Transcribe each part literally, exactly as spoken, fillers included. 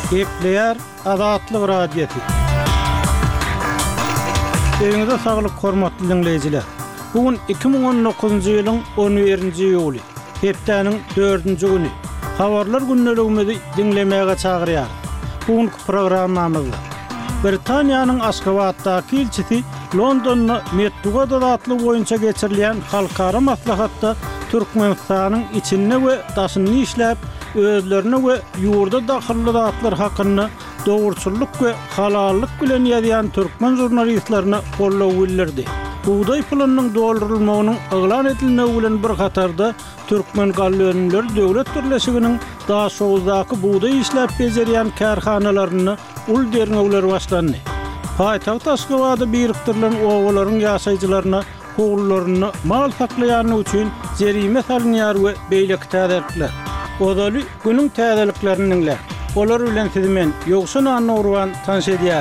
Gepleyer Azatlyk Radiosu. Eňizde saglyk hormatly dinleýijiler. Bugün iki bin on dokuzunçy ýylyň on birinçi ýuly, hepdeniň dördünçi güni. Habarlar günneligimizi dinlemäge çagyrýar. Bugünkü programmamyzda Britaniýanyň Aşgabatdaky elçisi Londonda Medduga datly boýunça geçirilýän halkara maslahatda Türkmenistanyň içinde we daşyny işläp özlerine we ýurda dahilly zatlar hakyny dogurçullyk we halallyk bilen ýazýan türkmen jurnalistlerine gollaw bildirdi. Buğday pulanyň doldurulmagynyň eglan edilmegi bilen bir gatarda Türkmen gallönler döwlet birleşiginiň daha soňuzdaky buğday işläp bezerýän karhanalaryny ul derňewler başlandy. Paýtaxt Aşgabatda birikdirilen owalaryň ýaşaýjylaryna howlullaryny mal saklaýany üçin jerime salynýar we beýleki täzelikler. Odaly günüň täzeliklerini olar bilen sizmen ýokşuna anurwan tanış edýär.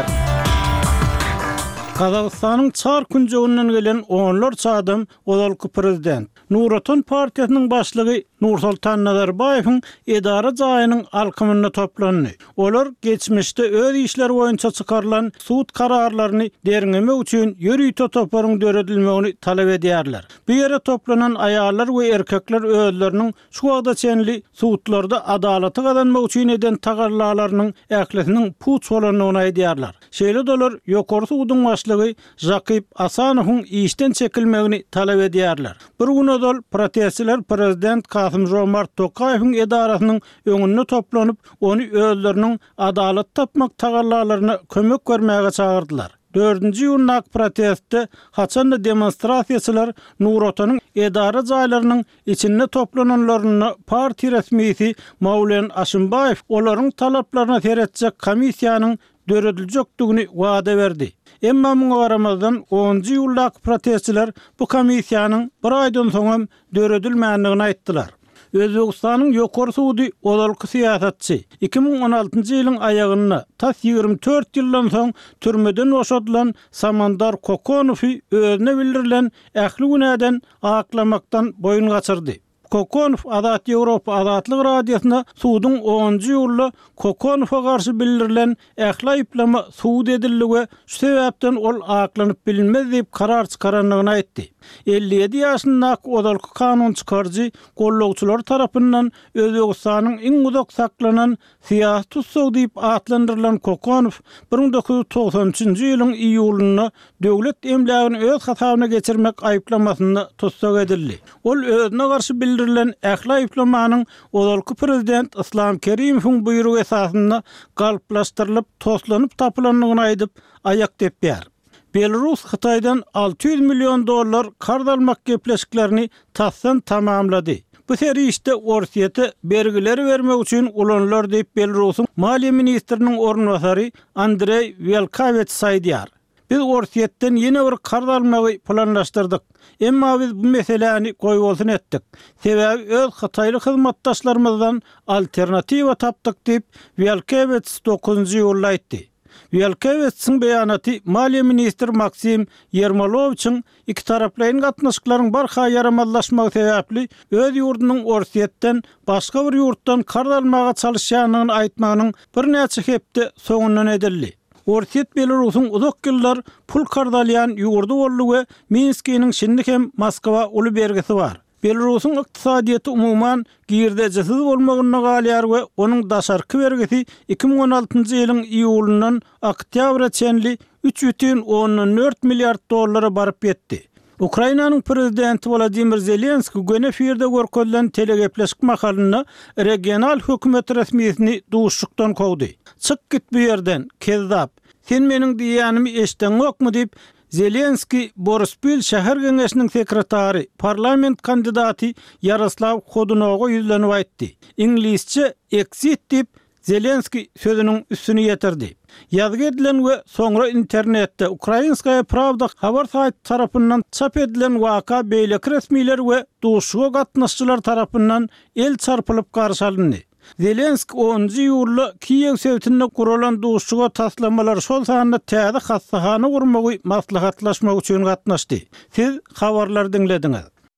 Kazakstanyň çar künjegininden gelen onlarça adam odalky prezident Nuratan partiýasynyň başlygy Nursultan Nazarbayewiň edara jaýynyň alkymyna toplandy. Olar geçmişde öz işler boýunça çykarylan sud kararlaryny derňemek üçin ýürüýte toparyň döredilmegini talap edýärler. Bu ýere toplanan aýallar we erkekler özleriniň şu wagda çenli sudlarda adalaty kazanmak üçin eden tagarlalarynyň ählesiniň puç bolanyny aýdýarlar. Şeýle dolar ýokary sudyň başlygy Jakip Asanowyň işden çekilmegini talap edýärler. Bir gün odal protestçiler prezident Kasym-Jomart Tokayewiň edarasynyň öňünde toplanyp, onu özleriniň adalat tapmak tagarlalaryna kömek bermäge çagyrdylar. dördünçi ýylyň protestde haçan demonstrasiýaçylar Nurotanyň edara jaýlarynyň içinde toplananlaryny partiýa resmisi Mawlen Aşymbayew olaryň talaplaryna teretjek komissiýanyň dörediljekdigini wada berdi. Emma muňa garamazdan onuncu ýyldaky protestçiler bu komissiýanyň bir aýdan soň döredilmänligini aýtdylar. Özbegistanyň ýokary sudy odalky siýasatçy iki bin on altyncy ýylyň aýagyna tas ýygrimi dört ýyldan soň türmeden boşadylan Samandar Kokonowy özüne bildirilen ähli günäden aklamakdan boyun gaçyrdy. Kokonow Azat Ýewropa Azatlyk Radiosyna sudyň onuncu ýyly Kokonowa garşy bildirilen ähli aýplama suud edildi we şu sebäpden ol aklanyp bilinmez diýip karar çykaranlygyny aýtdy. elli ýedi ýaşyndaky odalky kanun çykarjy gollawçylar tarapyndan Özbegistanyň iň uzak saklanan siýasy tutsagy diýip atlandyrylan Kokonow bir bin dokuz ýuz togsanjynjy ýylyň iýulyna döwlet emlägini öz hasabyna geçirmek aýplamasyny tutsak edildi. Ol özüne garşy bildirilen ähli aýplamanyň odalky prezident Islam Kerimewiň buýrugy esasynda galplaşdyrylyp toslanyp tapylanlygyny aýdyp aýak depýär. Belarus Xitaydan altı yüz milyon dollar kard almak gepleşiklerini tassan tamamlady. Bu serişde Orsiýete bergileri vermek üçin ulanlar diýip Belarusyň Maliýe ministriniň ornwasary Andrey Velkavets saýdýar. Biz Orsiýetden ýene bir kard almagy planlaşdyrdyk. Emma biz bu meseleni goýbolsun etdik. Sebäbi öz Xitayly hyzmatdaşlarymyzdan alternatiwa tapdyk diýip Velkavets dokuzunçy ýylda aýtdy. Velkavets'in beýanaty Maliýe ministri Maksim Yermolowyň iki taraplaryň gatnaşyklaryň barha yaramazlaşmagy sebäpli öz ýurdunyň Orsiýetden başga bir ýurtdan kard almaga çalışýanyny aýtmagynyň bir näçe hepde soňundan edildi. Orsiýet Belarusyň uzak ýyllar pul kard alýan ýurdu boldy we Minskiniň şindik hem Moskwa uly bergisi bar. Belarusyň ykdysadyýaty umumyň girdejesiz bolmagyna galýar we onuň daşarky bergisi iki bin on altyncy ýylyň iýulyndan oktyabra çenli üç бүтүн onuň dört milliard dollara baryp ýetdi. Ukrainanyň prezidenti Volodymyr Zelenski göne efirde görkezlen telegepleşik makalyny regional hökümet resmiýetini duşlukdan kowdy. Çık git bu ýerden, kezzap. Sen meniň diýänimi eşdeňokmy diýip Zelenski Borispil şäher geňeşiniň sekretary, parlament kandidaty Yaroslav Khodunowa ýüzlenip aýtdy. İnglisçe exit diýip Zelenski sözüniň üstüni ýetirdi. Ýazgy edilen we soňra internetde Ukrainskaya Pravda habar saýty tarapyndan çap edilen waka beýleki resmiler we duşuga gatnaşçylar tarapyndan el çarpylyp garşy alındy. Zelenski onuncu ýyly Kiýew sewtinde guralan duşuga taslamalar şol sanyna täze hassahana gurmagy maslahatlaşmak üçin gatnaşdy. Siz habarlar dinlediňiz.